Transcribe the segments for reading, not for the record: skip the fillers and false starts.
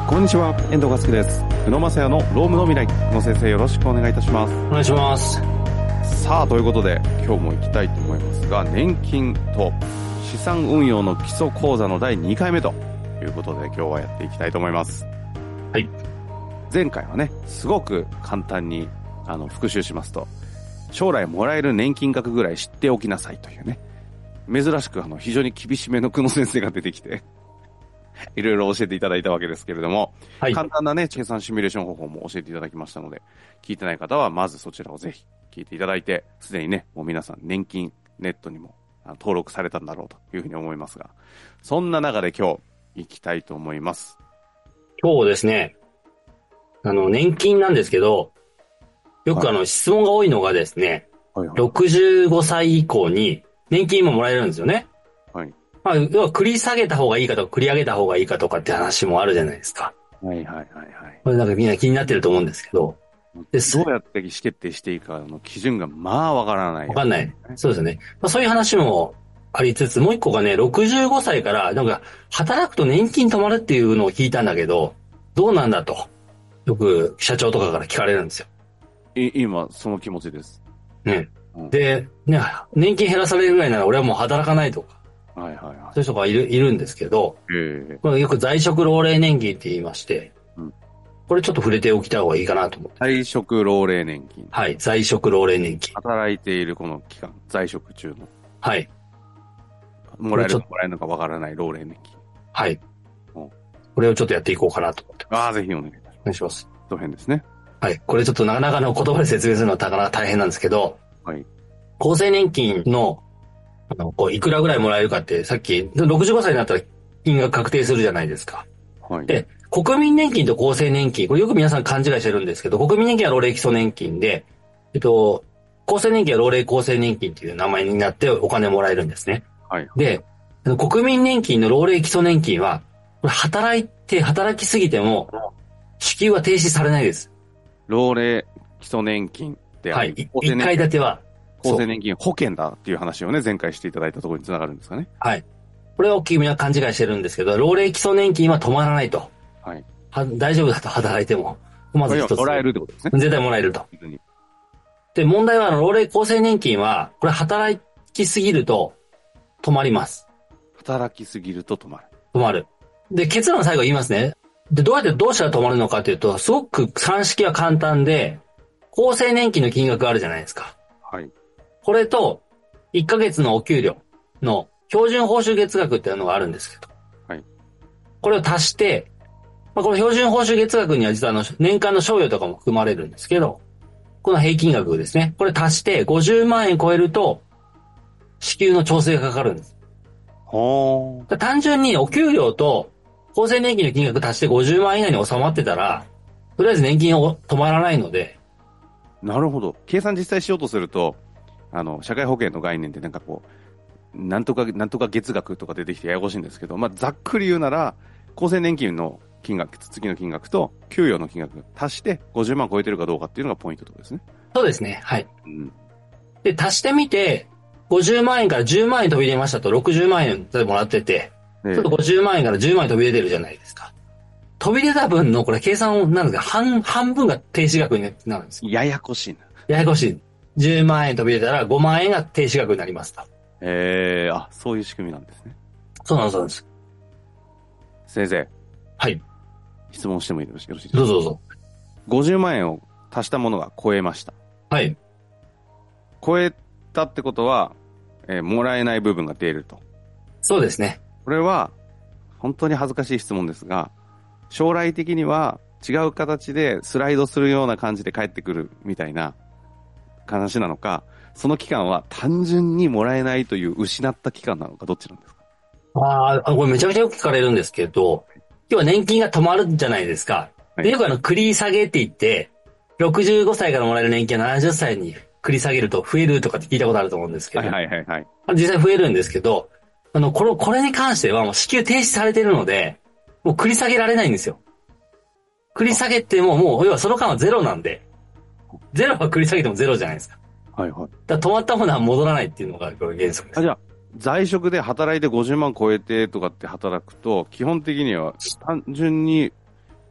こんにちは、遠藤和樹です。宇野正也のロームの未来。宇野先生、よろしくお願いいたします。 お願いします。 さあ、ということで、今日も行きたいと思いますが、年金と資産運用の基礎講座の第2回目ということで、今日はやっていきたいと思います。 はい。 前回はね、すごく簡単に、復習しますと、将来もらえる年金額ぐらい知っておきなさいというね、珍しく非常に厳しめの久野先生が出てきて、いろいろ教えていただいたわけですけれども、はい、簡単なね、計算シミュレーション方法も教えていただきましたので、聞いてない方はまずそちらをぜひ聞いていただいて、すでにね、もう皆さん年金ネットにも登録されたんだろうというふうに思いますが、そんな中で今日行きたいと思います。 今日ですね、年金なんですけど、よく質問が多いのがですね、はいはい、65歳以降に年金ももらえるんですよね。 はい。 まあ、要は繰り下げた方がいいかとか繰り上げた方がいいかとかって話もあるじゃないですか。 はいはいはいはい。 これなんかみんな気になってると思うんですけど。 どうやって意思決定していいかの基準がまあわからない、 わかんない。そうですね。まあ、そういう話もありつつ、もう一個がね、65歳からなんか働くと年金止まるっていうのを聞いたんだけど、どうなんだと。よく社長とかから聞かれるんですよ。 今、その気持ちです。 ね。うん、で、ね、年金減らされるぐらいなら俺はもう働かないとか。 はいはいはい。 そういう人がいるんですけど、これよく在職老齢年金って言いまして、うん、これちょっと触れておきた方がいいかなと思って。 在職老齢年金。 はい、在職老齢年金。 働いているこの期間、在職中の。 はい。 もらえるかもらえるのかわからない老齢年金。 はい。これをちょっとやっていこうかなと思ってます。 ああ、ぜひお願いいたします。 お願いします。 ど変ですね。 はい。これちょっとなかなかの言葉で説明するのはなかなか大変なんですけど、 はい。 厚生年金のいくらぐらいもらえるかって、さっき、65歳になったら金額確定するじゃないですか。 はい。 で、国民年金と厚生年金、これよく皆さん勘違いしてるんですけど、国民年金は老齢基礎年金で、厚生年金は老齢厚生年金という名前になってお金もらえるんですね。 はい。 で、国民年金の老齢基礎年金は、これ働きすぎても、支給は停止されないです。 老齢基礎年金ってはい。1階建ては、 厚生年金保険だっていう話をね、前回していただいたところにつながるんですかね。 はい。これは大きいみんな勘違いしてるんですけど、老齢基礎年金は止まらないと。 はい。 大丈夫だと働いても。まず一つ。 もらえるってことですね。 絶対もらえると。で、問題は老齢厚生年金は、これ働きすぎると止まります。 働きすぎると止まる。 止まる。で、結論最後言いますね。で、どうしたら止まるのかというと、すごく算式は簡単で、厚生年金の金額あるじゃないですか。 はい。 これと、1ヶ月のお給料の標準報酬月額っていうのがあるんですけど。 はい。 これを足して、この標準報酬月額には実は年間の賞与とかも含まれるんですけど、この平均額ですね。これ足して50万円超えると、支給の調整がかかるんです。 ほー。 単純にお給料と厚生年金の金額足して50万円以内に収まってたら、とりあえず年金を止まらないので。 なるほど。計算実際しようとすると、社会保険の概念ってなんかこう、なんとか月額とか出てきてややこしいんですけど、まあ、ざっくり言うなら、厚生年金の金額、月の金額と給与の金額足して50万超えてるかどうかっていうのがポイントってことですね。 そうですね。はい。 うん、 で、足してみて、50万円から10万円飛び出ましたと60万円でもらってて、ちょっと50万円から10万円飛び出てるじゃないですか。飛び出た分のこれ計算なんですが、半分が停止額になるんですよ。 ややこしいな。 ややこしい。10万円飛び出たら5万円が停止額になりますと。 そういう仕組みなんですね。 そうなんです。 先生。 はい。 質問してもよろしいですか？ どうぞ。 50万円を足したものが超えました。 はい。 超えたってことは、もらえない部分が出ると。 そうですね。 これは、本当に恥ずかしい質問ですが、将来的には違う形でスライドするような感じで返ってくるみたいな話なのか、その期間は単純にもらえないという失った期間なのか、どっちなんですか？ これめちゃくちゃよく聞かれるんですけど、今日は年金が止まるじゃないですか。はい、で、よく繰り下げって言って、65歳からもらえる年金は70歳に繰り下げると増えるとかって聞いたことあると思うんですけど。 はい。 実際増えるんですけど、これに関してはもう支給停止されてるので、もう繰り下げられないんですよ。繰り下げても要はその間はゼロなんで、ゼロは繰り下げてもゼロじゃないですか。 はい。 だから止まったものは戻らないっていうのがこれ原則です。 じゃあ、在職で働いて50万超えてとかって働くと、基本的には単純に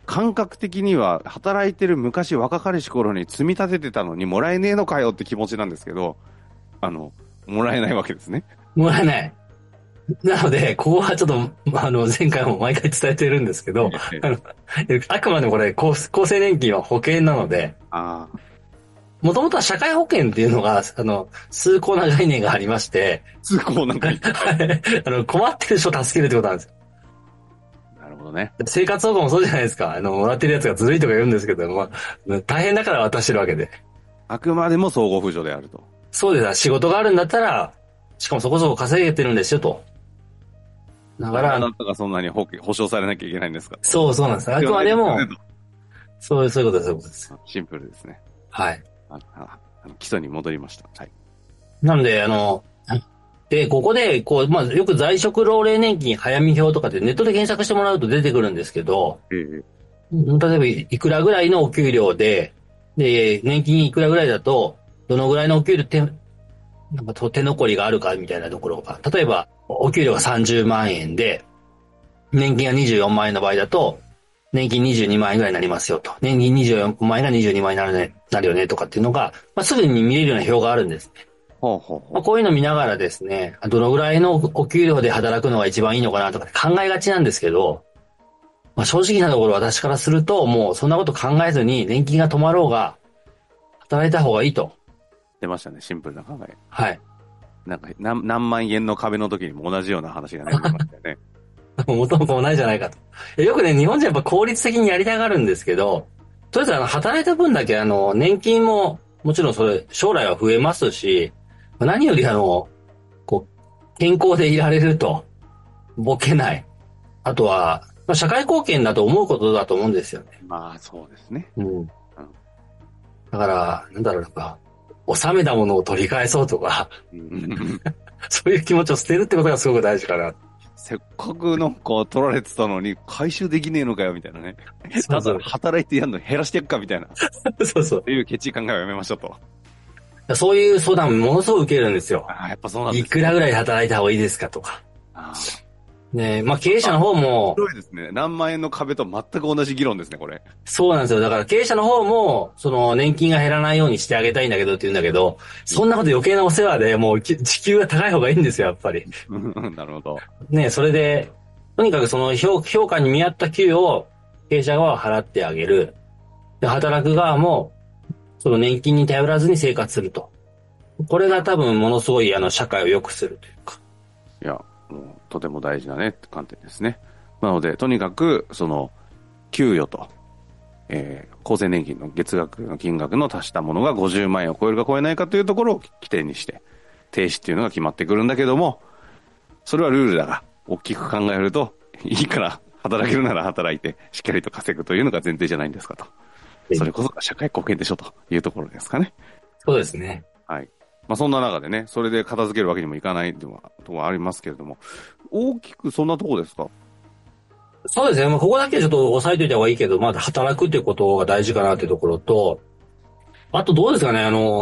感覚的には働いてる昔若かりし頃に積み立ててたのにもらえねえのかよって気持ちなんですけど、もらえないわけですね。 もらえない。なので、ここはちょっと、前回も毎回伝えてるんですけど、あくまでもこれ、厚生年金は保険なので、もともとは社会保険っていうのが、崇高な概念がありまして、 崇高な概念困ってる人を助けるってことなんですよ。 なるほどね。 生活保護もそうじゃないですか。もらってるやつがずるいとか言うんですけど、大変だから渡してるわけで。 あくまでも相互扶助であると。 そうです。仕事があるんだったら、しかもそこそこ稼げてるんですよと。だから、 あなたがそんなに保証されなきゃいけないんですか？ そうなんです。あくまでも、そういうことです、そういうことです。 シンプルですね。 はい。 基礎に戻りました。はい。 なので、で、ここで、よく在職老齢年金早見表とかでネットで検索してもらうと出てくるんですけど、例えばいくらぐらいのお給料で、年金いくらぐらいだと、どのぐらいのお給料手残りがあるかみたいなところが、例えば、お給料が30万円で、年金が24万円の場合だと、年金22万円ぐらいになりますよと。年金24万円が22万円になるよねとかっていうのが、すぐに見れるような表があるんですね。こういうのを見ながらですね、どのぐらいのお給料で働くのが一番いいのかなとか考えがちなんですけど、正直なところ私からすると、もうそんなこと考えずに年金が止まろうが、働いた方がいいと。 出ましたね、シンプルな考え。 はい。 なんか何万円の壁の時にも同じような話がね、出ましたよね。 もともともないじゃないかと。よくね、日本人やっぱ効率的にやりたがるんですけど、とりあえず働いた分だけ年金も、もちろんそれ、将来は増えますし、何より健康でいられると、ボケない。あとは、社会貢献だと思うことだと思うんですよね。 まあ、そうですね。 だから、納めたものを取り返そうとか、そういう気持ちを捨てるってことがすごく大事かな。 せっかく取られてたのに回収できねえのかよみたいなね。ただ働いてやんの減らしていくかみたいな。そういうケチ考えはやめましょうと。そういう相談ものすごく受けるんですよ。 やっぱそうなんですね。 いくらぐらい働いた方がいいですかとか。ね、経営者の方も。 面白いですね。何万円の壁と全く同じ議論ですね、これ。 そうなんですよ。だから経営者の方も、年金が減らないようにしてあげたいんだけどって言うんだけど、そんなこと余計なお世話で、もう時給が高い方がいいんですよ、やっぱり。 なるほど。 ね、それで、とにかく評価に見合った給与を経営者側は払ってあげる。で、働く側も、年金に頼らずに生活すると。これが多分ものすごい社会を良くするというか。 いや、もうとても大事なね、観点ですね。なので、とにかく、給与と、厚生年金の月額の金額の足したものが50万円を超えるか超えないかというところを規定にして、停止っていうのが決まってくるんだけども、それはルールだが、大きく考えると、いいから働けるなら働いて、しっかりと稼ぐというのが前提じゃないんですかと。それこそが社会貢献でしょというところですかね。 そうですね。 はい。そんな中でね、それで片付けるわけにもいかないとはありますけれども、大きくそんなところですか？ そうですね。ここだけちょっと押さえといた方がいいけど、働くっていうことが大事かなっていうところと、あとどうですかね、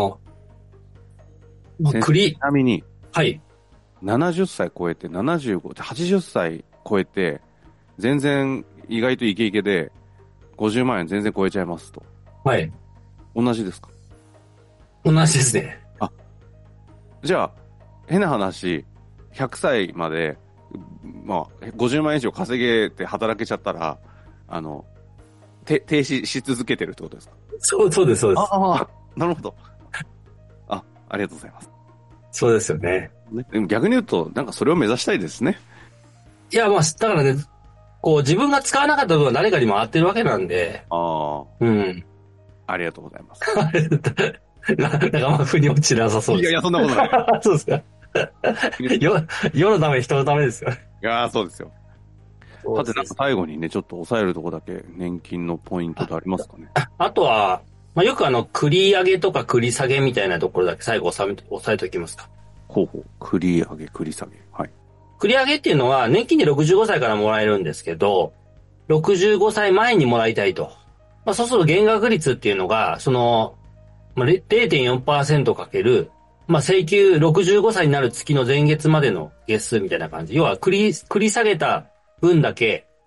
ちなみに、 はい。 70歳超えて、75、80歳超えて、全然意外とイケイケで、50万円全然超えちゃいますと。 はい。 同じですか？ 同じですね。 じゃあ、変な話、100歳まで、50万円以上稼げて働けちゃったら、停止し続けてるってことですか？ そうです、そうです。 なるほど。ありがとうございます。 そうですよね。 でも逆に言うと、それを目指したいですね。 いや、だからね、自分が使わなかった分は誰かに回ってるわけなんで。うん。 ありがとうございます。 腑に落ちなさそうです。 いや、そんなことない。 そうですか。世のため、人のためですよ。いや、そうですよ。さて、最後にね、ちょっと抑えるとこだけ年金のポイントってありますかね。 あとは、よく繰り上げとか繰り下げみたいなところだけ最後押さえておきますか。 ほう。繰り上げ、繰り下げ。はい。 繰り上げっていうのは、年金で65歳からもらえるんですけど、65歳前にもらいたいと。そうすると減額率っていうのが、0.4% かける、請求65歳になる月の前月までの月数みたいな感じ。要は繰り下げた分だけ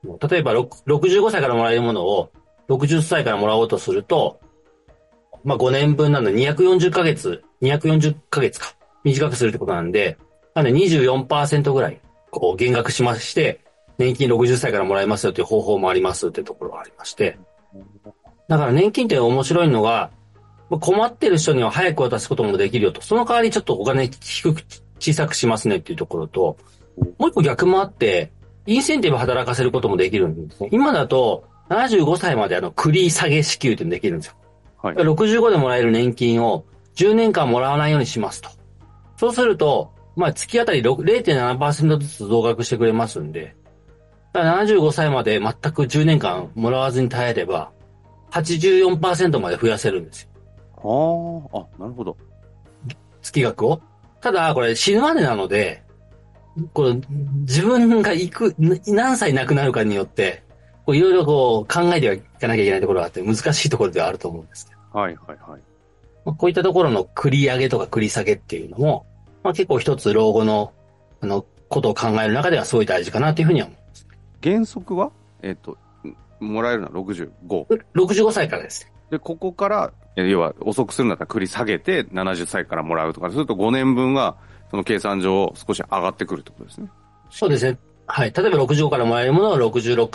例えば65歳からもらえるものを60歳からもらおうとすると、まあ5年分なので240ヶ月か。短くするってことなんで、なんで24% ぐらい、こう減額しまして、年金60歳からもらえますよという方法もありますっていうところがありまして。だから年金って面白いのが、困ってる人には早く渡すこともできるよと。その代わりちょっとお金小さくしますねっていうところと、もう一個逆もあって、インセンティブ働かせることもできるんですね。今だと、75歳まで繰り下げ支給ってできるんですよ。はい、65でもらえる年金を10年間もらわないようにしますと。そうすると、まあ月あたり 0.7% ずつ増額してくれますんで、だから75歳まで全く10年間もらわずに耐えれば、84% まで増やせるんですよ。 なるほど。 月額を。ただ、これ死ぬまでなので、これ自分が何歳亡くなるかによって、いろいろ考えてはいかなきゃいけないところがあって難しいところではあると思うんですけど。 はいはいはい。 こういったところの繰り上げとか繰り下げっていうのも、結構一つ老後の、ことを考える中ではすごい大事かなというふうには思います。 原則はもらえるのは65。 65歳からです。 で、ここから、要は遅くするんだったら繰り下げて70歳からもらうとかすると5年分はその計算上少し上がってくるってことですね。 そうですね。はい。例えば65からもらえるものを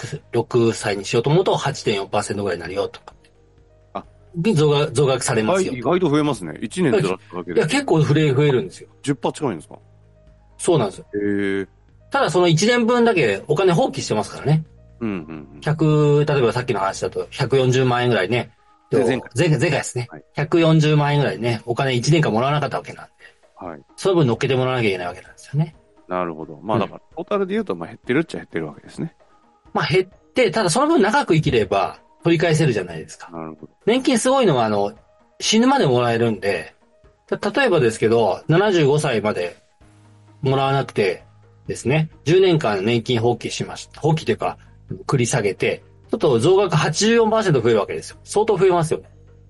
66歳にしようと思うと 8.4% ぐらいになるよとか。増額されますよ。 意外と増えますね。1年ずらしただけで。 いや、結構増えるんですよ。 10% 近いんですか？ そうなんですよ。 へえ。 ただその1年分だけお金放棄してますからね。例えばさっきの話だと140万円ぐらいね。前回ですね。はい、140万円ぐらいね、お金1年間もらわなかったわけなんで。はい。その分乗っけてもらわなきゃいけないわけなんですよね。 なるほど。まあだから、トータルで言うと、減ってるっちゃ減ってるわけですね。 減って、ただその分長く生きれば取り返せるじゃないですか。 なるほど。 年金すごいのは、死ぬまでもらえるんで、例えばですけど、75歳までもらわなくてですね、10年間年金放棄しました。放棄というか、繰り下げて、ちょっと増額 84% 増えるわけですよ。相当増えますよね。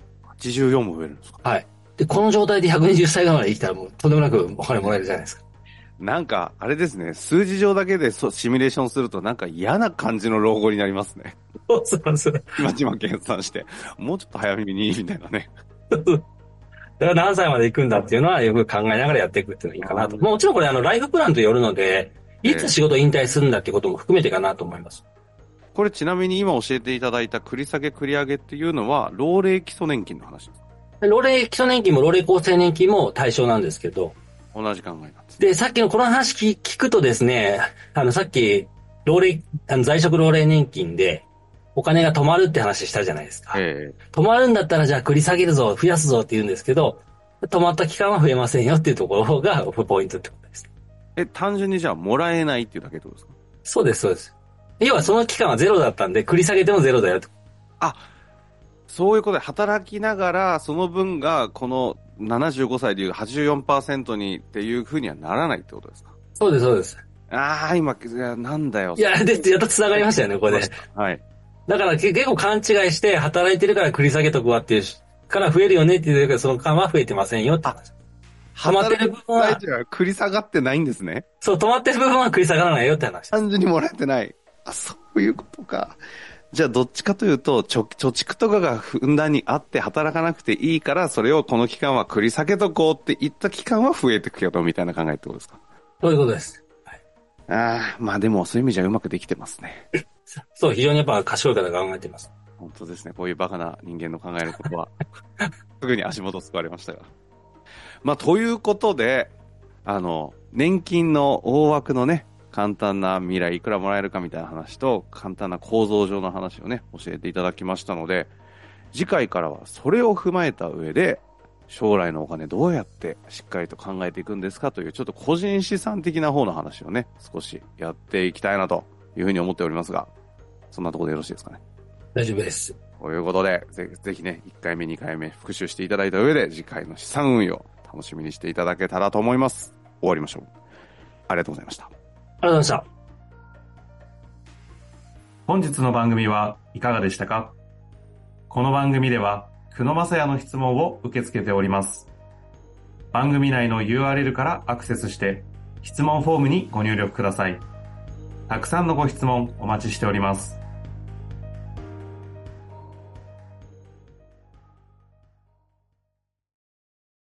84も増えるんですか？ はい。で、この状態で120歳ぐらいまで生きたらもうとんでもなくお金もらえるじゃないですか。 なんか、あれですね、数字上だけでシミュレーションするとなんか嫌な感じの老後になりますね。 そうそう。 ちま計算して、もうちょっと早めにみたいなね。 だから何歳まで行くんだっていうのはよく考えながらやっていくっていうのがいいかなと。もちろんこれライフプランとよるので、いつ仕事引退するんだっていうことも含めてかなと思います。 これちなみに今教えていただいた繰り下げ繰り上げっていうのは、老齢基礎年金の話ですか？ 老齢基礎年金も老齢厚生年金も対象なんですけど。 同じ考えなんです、 ね。で、さっきのこの話聞くとですね、さっき、在職老齢年金で、お金が止まるって話したじゃないですか。止まるんだったらじゃあ繰り下げるぞ、増やすぞって言うんですけど、止まった期間は増えませんよっていうところがポイントってことです。 単純にじゃあもらえないっていうだけってことですか？ そうです、そうです。要はその期間はゼロだったんで、繰り下げてもゼロだよと。 そういうことで働きながら、その分がこの75歳でいう 84% にっていうふうにはならないってことですか？ そうです、そうです。 今、なんだよ。 いや、やっと繋がりましたよね、これで。 はい。 だから結構勘違いして働いてるから繰り下げとくわっていうから増えるよねっていうけど、その間は増えてませんよって話。止まってる部分は繰り下がってないんですね。 そう、止まってる部分は繰り下がらないよって話。 単純にもらえてない。そういうことか。じゃあどっちかというと、貯蓄とかがふんだんにあって働かなくていいから、それをこの期間は繰り下げとこうって言った期間は増えていくけど、みたいな考えってことですか？ そういうことです。 はい、でもそういう意味じゃうまくできてますね。 そう、非常にやっぱ賢い方が考えてます。 本当ですね。こういうバカな人間の考えることは、すぐに足元救われましたが。ということで、年金の大枠のね、簡単な未来いくらもらえるかみたいな話と簡単な構造上の話をね教えていただきましたので、次回からはそれを踏まえた上で将来のお金どうやってしっかりと考えていくんですかというちょっと個人資産的な方の話をね少しやっていきたいなというふうに思っておりますが、そんなところでよろしいですかね？ 大丈夫です。 ということでぜひね1回目2回目復習していただいた上で次回の資産運用楽しみにしていただけたらと思います。終わりましょう。ありがとうございました。 ありがとうございました。 本日の番組はいかがでしたか？この番組では久野正也の質問を受け付けております。番組内の URL からアクセスして質問フォームにご入力ください。 たくさんのご質問お待ちしております。